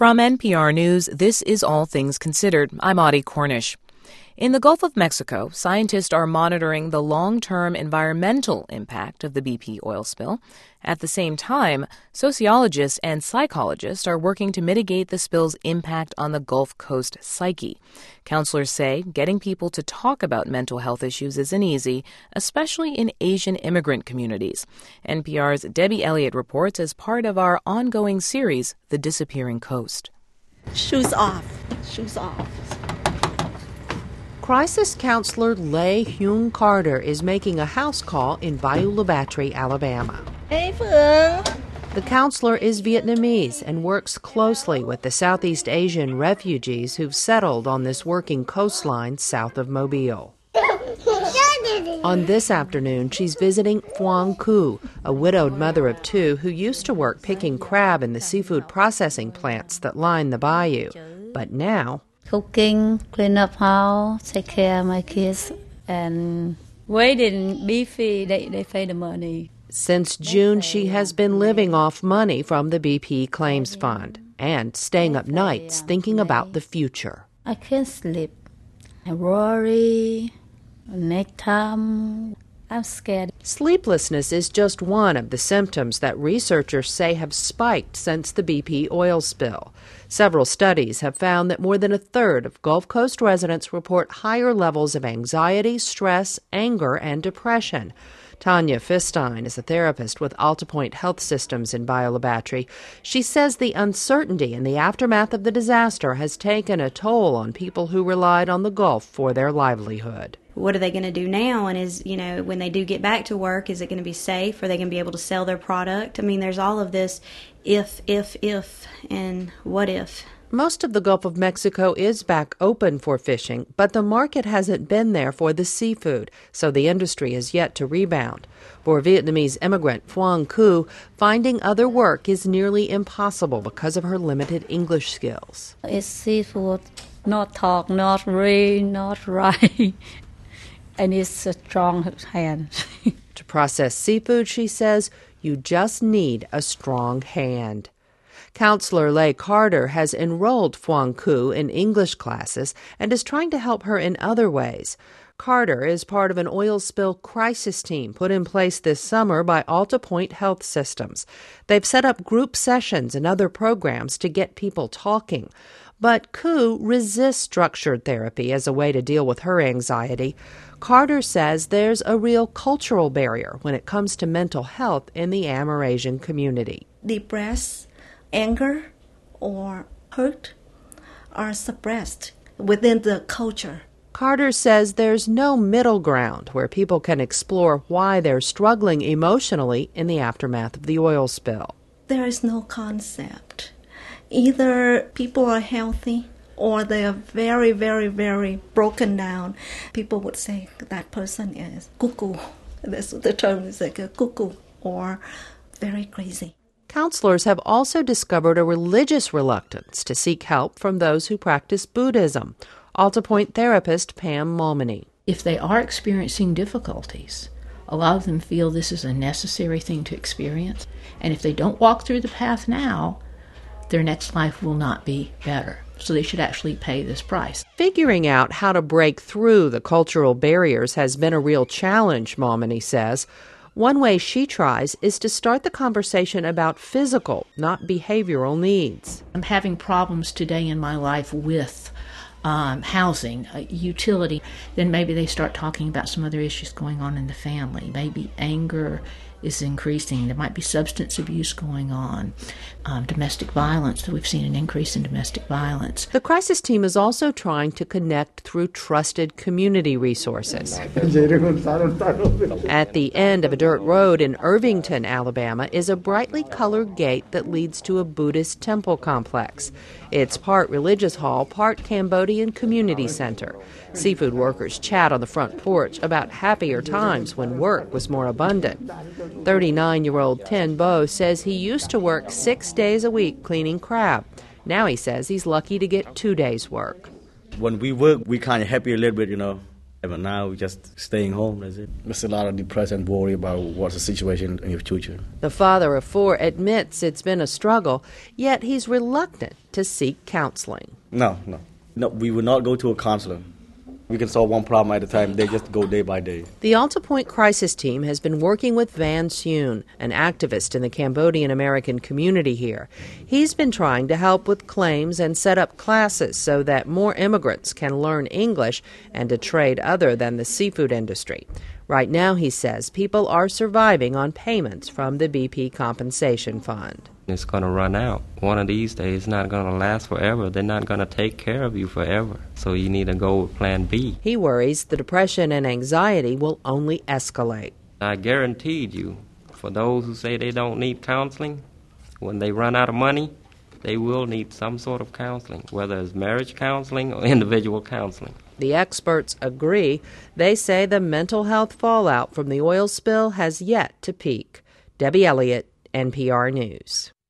From NPR News, this is All Things Considered. I'm Audie Cornish. In the Gulf of Mexico, scientists are monitoring the long-term environmental impact of the BP oil spill. At the same time, sociologists and psychologists are working to mitigate the spill's impact on the Gulf Coast psyche. Counselors say getting people to talk about mental health issues isn't easy, especially in Asian immigrant communities. NPR's Debbie Elliott reports as part of our ongoing series, The Disappearing Coast. Shoes off. Shoes off. Crisis counselor Lê Hyun Carter is making a house call in Bayou La Batre, Alabama. Hey, Phương. The counselor is Vietnamese and works closely with the Southeast Asian refugees who've settled on this working coastline south of Mobile. On this afternoon, she's visiting Phuong Khu, a widowed mother of two who used to work picking crab in the seafood processing plants that line the bayou. But now, cooking, clean up house, take care of my kids, and waiting BP, they pay the money. Since June, she has been living off money from the BP Claims Fund and staying up nights thinking about the future. I can't sleep. I worry. Next time, I'm scared. Sleeplessness is just one of the symptoms that researchers say have spiked since the BP oil spill. Several studies have found that more than a third of Gulf Coast residents report higher levels of anxiety, stress, anger, and depression. Tanya Fistine is a therapist with Alta Point Health Systems in Bayou La Batre. She says the uncertainty in the aftermath of the disaster has taken a toll on people who relied on the Gulf for their livelihood. What are they going to do now? And when they do get back to work, is it going to be safe? Are they going to be able to sell their product? I mean, there's all of this if, and what if. Most of the Gulf of Mexico is back open for fishing, but the market hasn't been there for the seafood, so the industry is yet to rebound. For Vietnamese immigrant Phuong Khu, finding other work is nearly impossible because of her limited English skills. It's seafood, not talk, not read, not write. And it's a strong hand. To process seafood, she says, you just need a strong hand. Counselor Lê Carter has enrolled Phuong Khu in English classes and is trying to help her in other ways. Carter is part of an oil spill crisis team put in place this summer by Alta Point Health Systems. They've set up group sessions and other programs to get people talking. But Khu resists structured therapy as a way to deal with her anxiety. Carter says there's a real cultural barrier when it comes to mental health in the Amerasian community. Depressed, anger, or hurt are suppressed within the culture. Carter says there's no middle ground where people can explore why they're struggling emotionally in the aftermath of the oil spill. There is no concept. Either people are healthy or they are very, very, very broken down. People would say that person is cuckoo. That's the term is like a cuckoo or very crazy. Counselors have also discovered a religious reluctance to seek help from those who practice Buddhism. Alta Point therapist Pam Momany. If they are experiencing difficulties, a lot of them feel this is a necessary thing to experience. And if they don't walk through the path now, their next life will not be better. So they should actually pay this price. Figuring out how to break through the cultural barriers has been a real challenge, Momany says. One way she tries is to start the conversation about physical, not behavioral needs. I'm having problems today in my life with housing, utility. Then maybe they start talking about some other issues going on in the family. Maybe anger is increasing. There might be substance abuse going on, domestic violence. So we've seen an increase in domestic violence. The crisis team is also trying to connect through trusted community resources. At the end of a dirt road in Irvington, Alabama, is a brightly colored gate that leads to a Buddhist temple complex. It's part religious hall, part Cambodian community center. Seafood workers chat on the front porch about happier times when work was more abundant. 39-year-old Ten Bo says he used to work 6 days a week cleaning crab. Now he says he's lucky to get 2 days' work. When we work, we kind of happy a little bit, But now we're just staying home, that's it. There's a lot of depression and worry about what's the situation in your future. The father of 4 admits it's been a struggle, yet he's reluctant to seek counseling. No, we will not go to a counselor. We can solve one problem at a time. They just go day by day. The Alta Point Crisis Team has been working with Van Soon, an activist in the Cambodian-American community here. He's been trying to help with claims and set up classes so that more immigrants can learn English and a trade other than the seafood industry. Right now, he says, people are surviving on payments from the BP Compensation Fund. It's going to run out. One of these days, it's not going to last forever. They're not going to take care of you forever. So you need to go with Plan B. He worries the depression and anxiety will only escalate. I guaranteed you, for those who say they don't need counseling, when they run out of money, they will need some sort of counseling, whether it's marriage counseling or individual counseling. The experts agree. They say the mental health fallout from the oil spill has yet to peak. Debbie Elliott, NPR News.